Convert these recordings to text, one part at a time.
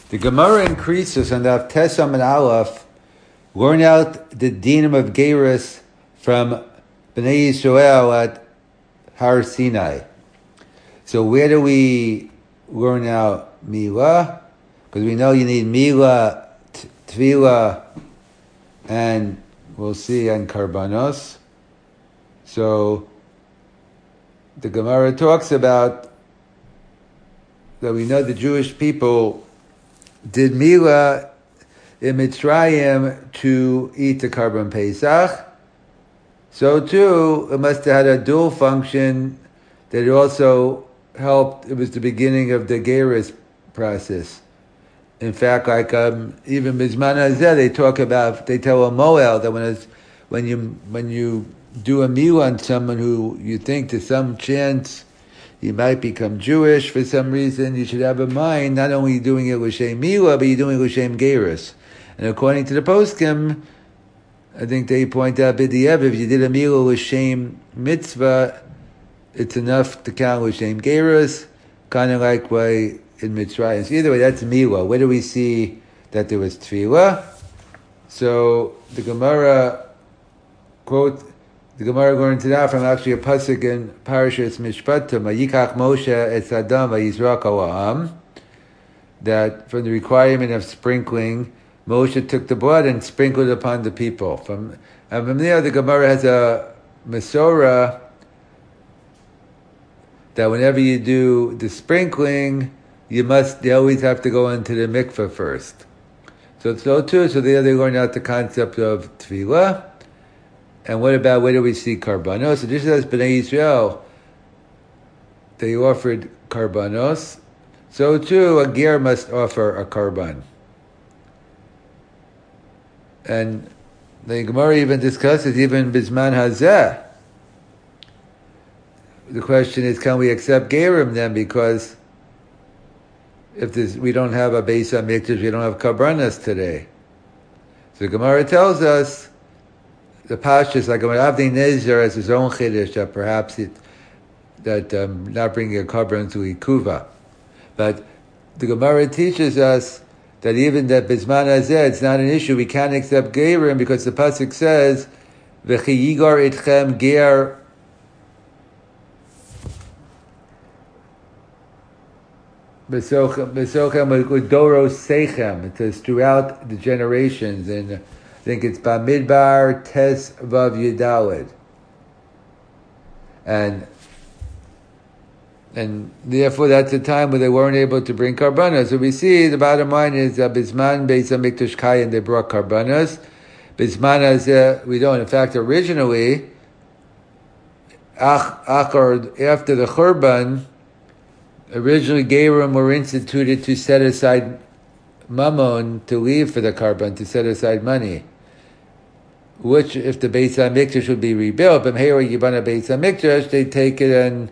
The Gemara increases on the Tesam and Aleph, learn out the dinim of Geirus from Bnei Yisrael at Har Sinai. So where do we learn out Milah? Because we know you need Milah, Tefillah, and we'll see, and Karbanos. So the Gemara talks about that we know the Jewish people did Milah in Mitzrayim to eat the Karban Pesach. So too, it must have had a dual function that it also helped. It was the beginning of the Geirus process. In fact, like even Bizman Hazeh, they tell a Moel that when you do a Milah on someone who you think to some chance he might become Jewish for some reason, you should have in mind not only doing it l'shem Milah, but you're doing it l'shem Geirus. And according to the poskim, I think they point out b'di'ev, if you did a Milah l'shem mitzvah, it's enough to count l'shem Geirus, kind of like why in Mitzrayim. So either way, that's Milah. Where do we see that there was Tefillah? So the Gemara going to that from actually a pasuk in Parashas Mishpatim, Vayikach Moshe et Adam vayizrak al ha'am, that from the requirement of sprinkling, Moshe took the blood and sprinkled it upon the people. From there, the Gemara has a Masorah that whenever you do the sprinkling, you always have to go into the mikveh first. So there they're going out the concept of Tefillah. And what about, where do we see Karbanos? So just as Bnei Yisrael, they offered Karbanos, so too a Ger must offer a Karban. And the Gemara even discusses, even Bizman Hazeh. The question is, can we accept Gerim then? Because if we don't have a Beis HaMikdash, we don't have Karbanos today. So the Gemara tells us, the Pashas, like Avnei Nezer has his own chiddush that perhaps not bringing a Karban to Ikuva. But the Gemara teaches us that even that Bizman Hazeh, it's not an issue. We can't accept Gerim because the pasuk says, "V'chi yigar itchem ger." Besochem u'doros seichem. It says throughout the generations, and I think it's Bamidbar Tes Vav Yudalid, and therefore that's a time where they weren't able to bring karbanos. So we see the bottom line is Bizman Beis HaMikdash Kayin, they brought karbanos. Bizman Hazeh we don't. In fact, originally, after the Churban, originally Gerim were instituted to set aside mammon, to leave for the karban, to set aside money. Which, if the Beis HaMikdash would be rebuilt, but here Yibana Beis HaMikdash, they take it and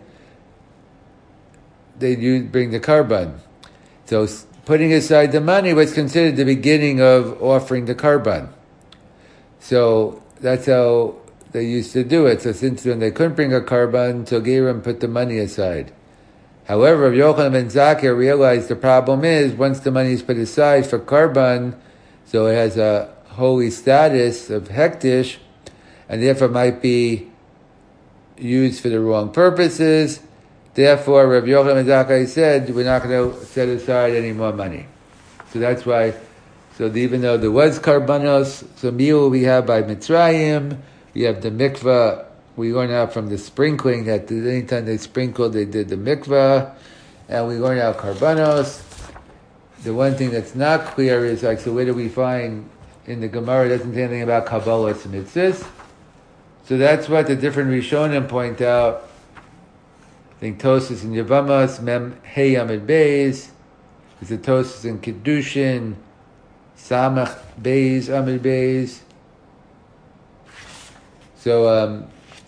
they bring the karban. So putting aside the money was considered the beginning of offering the karban. So that's how they used to do it. So since when they couldn't bring a karban, so Gerim put the money aside. However, Yochanan ben Zakir realized the problem is, once the money is put aside for karban, so it has a holy status of hektish, and therefore might be used for the wrong purposes. Therefore, Rav Yochanan ben Zakkai said, we're not going to set aside any more money. So that's why, even though there was karbanos, so meal we have by Mitzrayim, we have the mikvah, we learn out from the sprinkling that anytime they sprinkled, they did the mikvah, and we learn out karbanos. The one thing that's not clear is, so where do we find in the Gemara, it doesn't say anything about Kabbalah mitzvahs. So that's what the different Rishonim point out. I think Tosas in Yavamas, Mem Hey Amid Beis, there's a Tosas in Kiddushin, Samach Beis Amid Beis. So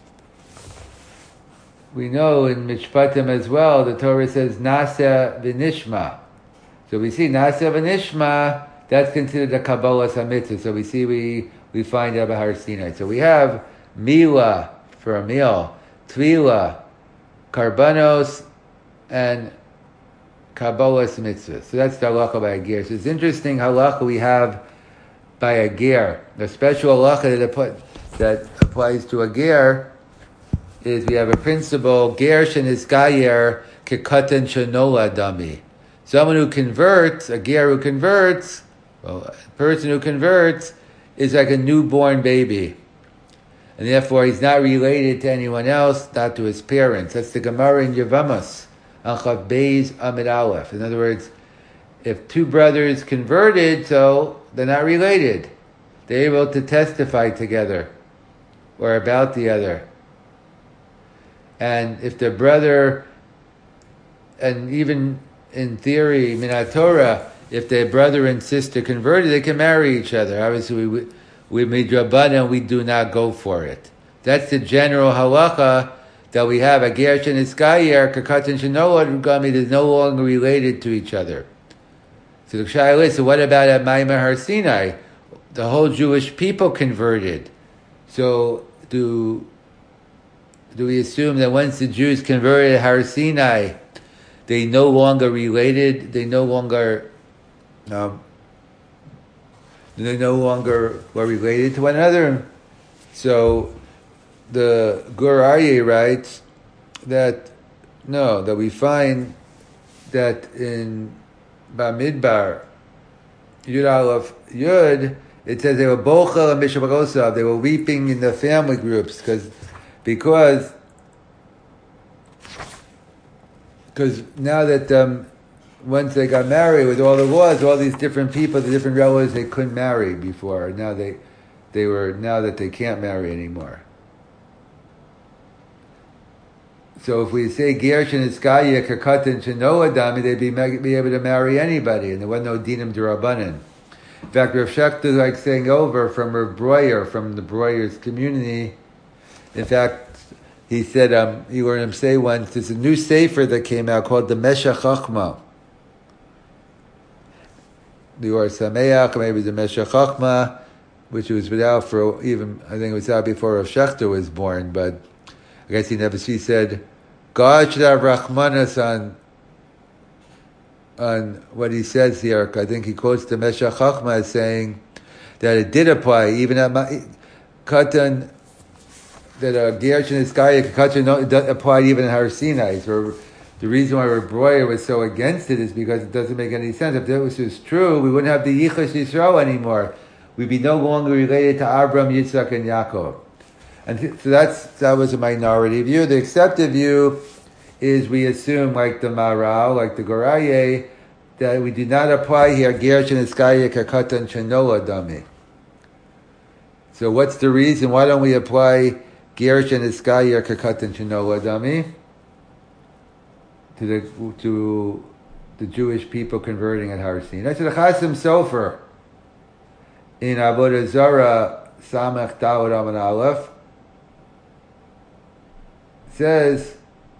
we know in Mishpatim as well, the Torah says Nasa v'nishma. So we see Nasa v'nishma, that's considered a Kabbalah Mitzvah. So we see we find out about Har Sinai. So we have Milah for a meal, Tefillah, Karbanos, and Kabbalah's mitzvah. So that's the halacha by a ger. So it's interesting halacha we have by a ger. The special halacha that applies to a ger is we have a principle, ger sheniskayer kekatan shenola dami. Someone who converts, a ger who converts, well, a person who converts is like a newborn baby. And therefore he's not related to anyone else, not to his parents. That's the Gemara in Yevamos, Anchav Beis Amid Aleph. In other words, if two brothers converted, so they're not related. They're able to testify together or about the other. And if the brother, and even in theory, Minat Torah, if their brother and sister converted, they can marry each other. Obviously, we midrabanan, we do not go for it. That's the general halacha that we have. A ger sheniskayer kekatan shenola dami is no longer related to each other. So the Shaila is, so what about at Maimah Har Sinai? The whole Jewish people converted. So do we assume that once the Jews converted at Har Sinai, they no longer related? They no longer were related to one another? So the Gur Aryeh writes that no, that we find that in Bamidbar Yud Aleph Yud, it says they were bochel and mishabarosav. They were weeping in the family groups because now that once they got married with all the laws, all these different people, the different relatives, they couldn't marry before. Now now that they can't marry anymore. So if we say ger sheniskayer kekatan shenola dami, they'd be able to marry anybody, and there was no dinim d'Rabbanan. In fact, Rav Shechter is like saying over from Rav Breuer, from the Breuer's community. In fact, he said, he heard him say once, there's a new sefer that came out called the Meshech Chochmah. The Or Sameach, maybe the Meshech Chochmah, which was without for even, I think it was out before Rav Shechter was born, but I guess he said, God should have Rachmanas on what he says here. I think he quotes the Meshech Chochmah as saying that it did apply, even at Katan, that a ger sheniskayer kekatan applied even in Har Sinai. So the reason why Rav Breuer was so against it is because it doesn't make any sense. If that was true, we wouldn't have the Yichus Yisrael anymore. We'd be no longer related to Abraham, Yitzchak, and Yaakov. And so that was a minority view. The accepted view is we assume, like the Maral, like the Gur Aryeh, that we do not apply here ger sheniskayer kekatan shenola dami. So what's the reason? Why don't we apply ger sheniskayer kekatan shenola dami to the Jewish people converting at Har Sinai? That's the Chasim Sofer in Avodah Zarah Samech Daled Amud Aleph says,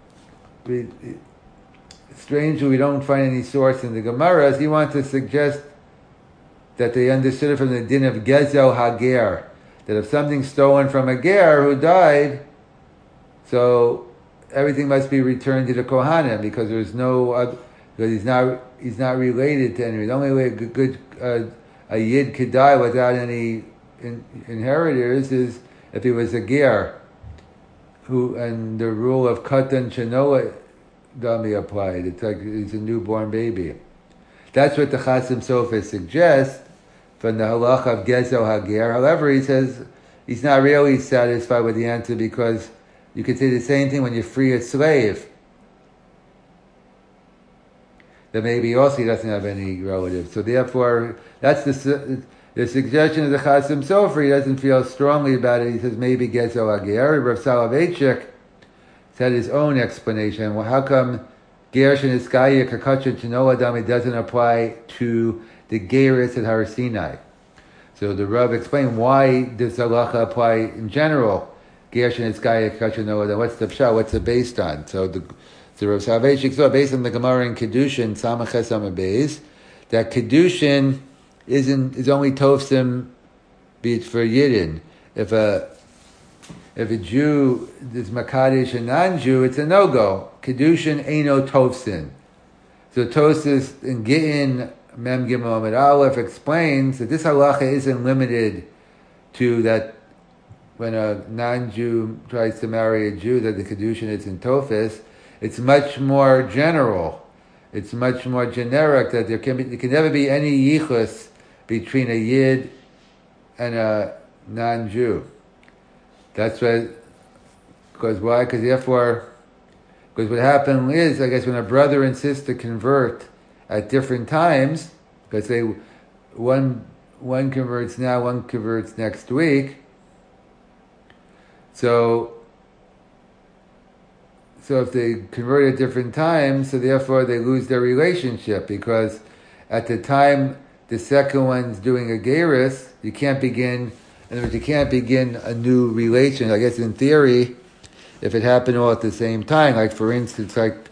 strangely we don't find any source in the Gemaras. He wants to suggest that they understood it from the din of Gezel Hager, that if something's stolen from a ger who died, so everything must be returned to the Kohanim because there's no because he's not related to anyone. The only way a yid could die without any inheritors is if he was a ger. And the rule of katan shenola dami applied. It's like he's a newborn baby. That's what the Chasim Sofer suggests from the halacha of Gezel Hager. However, he says he's not really satisfied with the answer because you could say the same thing when you free a slave. That maybe also he doesn't have any relatives. So therefore, that's the suggestion of the Chasim Sofer. He doesn't feel strongly about it. He says maybe Gezel Hager. Rav Soloveitchik said his own explanation. Well, how come ger sheniskayer kekatan shenola dami doesn't apply to the geris at Har Sinai? So the Rav explained why does halacha apply in general. Ger sheniskayer kekatan shenola dami. What's the pshat? What's it based on? So Rav Soloveitchik thought based on the Gemara in Kedushin Samach Ches Amud Beis that Kedushin is only tofsim for Yidden. If a Jew is Makadish a non-Jew, it's a no-go. Kedushin ain't no tofsin. So Tosfos in Gittin Mem Gimel Amud Aleph explains that this halacha isn't limited to that when a non-Jew tries to marry a Jew that the kedushin is in Tosfos. It's much more general. It's much more generic that there can never be any yichus between a Yid and a non-Jew. That's why. Because why? Because what happened is, I guess, when a brother and sister convert at different times, because one converts now, one converts next week. So if they convert at different times, so therefore they lose their relationship, because at the time the second one's doing a gerus, you can't begin a new relation. I guess in theory, if it happened all at the same time, like for instance, like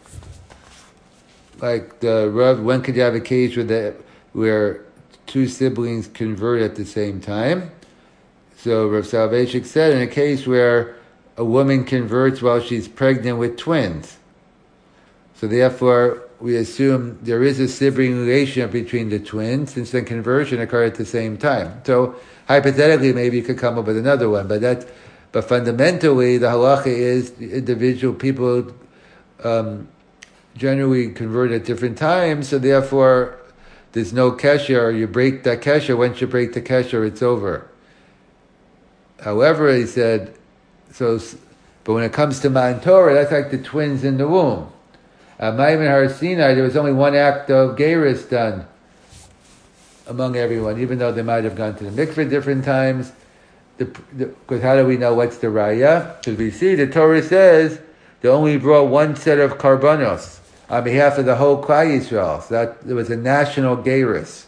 the Rav, when could you have a case where two siblings convert at the same time? So Rav Soloveitchik said in a case where a woman converts while she's pregnant with twins. So therefore, we assume there is a sibling relationship between the twins, since the conversion occurred at the same time. So hypothetically, maybe you could come up with another one, but fundamentally, the halacha is individual people generally convert at different times, so therefore there's no kesher. You break that kesher. Once you break the kesher, it's over. However, he said, but when it comes to Matan Torah, that's like the twins in the womb. At Maimon Har Sinai, there was only one act of gerus done among everyone, even though they might have gone to the mikveh different times. Because how do we know what's the raya? Because we see the Torah says they only brought one set of karbanos on behalf of the whole Klal Yisrael. So that there was a national gerus.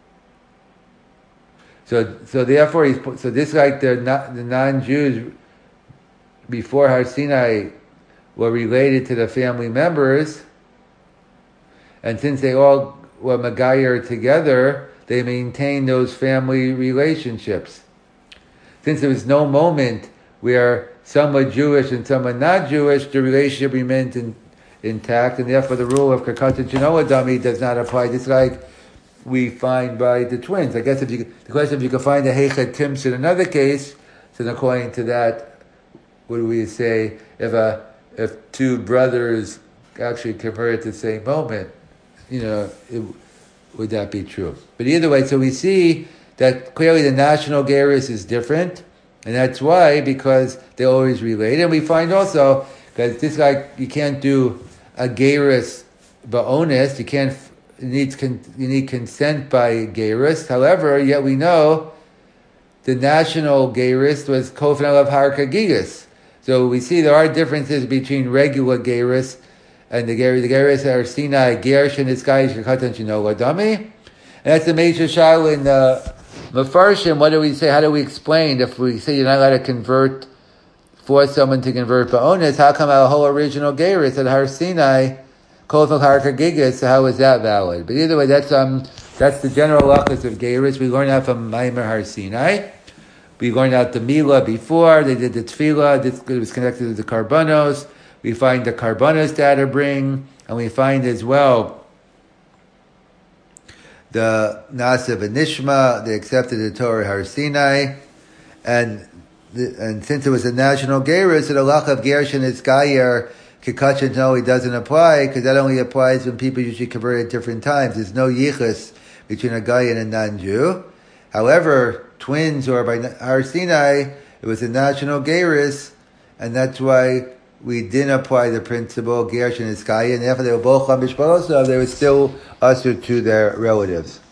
So therefore, this like the non-Jews before Har Sinai were related to the family members, and since they all were Magayer together, they maintained those family relationships. Since there was no moment where some were Jewish and some were not Jewish, the relationship remained intact, and therefore the rule of Kakata Genoa Dami does not apply, just like we find by the twins. I guess the question if you can find a Heichet Tims in another case, so then according to that, what do we say if two brothers actually convert at the same moment? Would that be true? But either way, so we see that clearly the national gerus is different, and that's why, because they always relate. And we find also, because this like you can't do a gerus ba'onis, you need consent by gerus. However, yet we know the national gerus was kofen alav har kagigas. So we see there are differences between regular gerus and the gerus Har Sinai gersh and this guy Kakatan Genoa Dami. And that's the major shayla in the Mefarshim. What do we say? How do we explain if we say you're not allowed to force someone to convert ba'onis? How come our whole original gerus at Har Sinai kofen har kagigas? So how is that valid? But either way, that's the general lachas of gerus. We learn that from Maimer Har Sinai. We learned out the Mila before, they did the Tefillah, this was connected to the Karbanos. We find the Karbanos data bring, and we find as well the Nasa v'Nishma, they accepted the Torah Har Sinai, and since it was a national gerus, the halacha of Gersh and its Gayer, Kikachin, no, it doesn't apply, because that only applies when people usually convert at different times. There's no yichus between a Gayer and a non-Jew. However, twins or by Har Sinai, it was a national gerus, and that's why we didn't apply the principle Gersh and Iskaya, and after they were both Chamish Balosav, they were still usher to their relatives.